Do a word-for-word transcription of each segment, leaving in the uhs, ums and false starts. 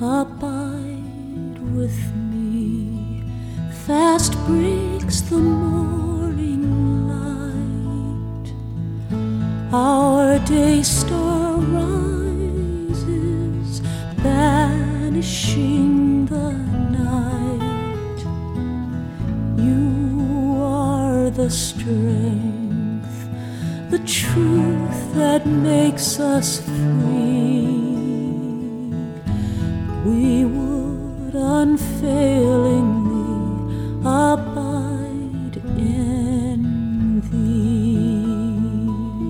abide with me. Fast breaks the morning light, our day star rises, banishing the night. You are the strength, the truth that makes us free. We would unfailingly abide in Thee.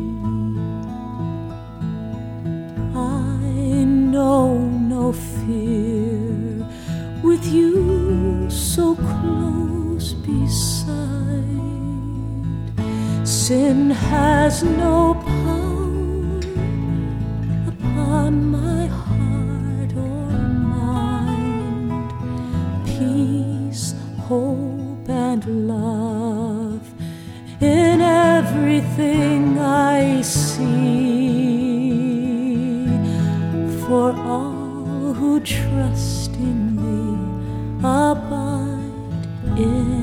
I know no fear with You so close beside. Sin has no power upon my heart or mind. Peace, hope, and love in everything I see. For all who trust in Thee abide in